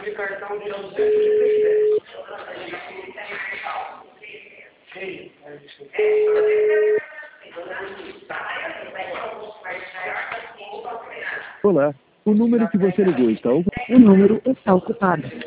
de cartão de 237. Olá, o número que você ligou está ocupado. O número está ocupado.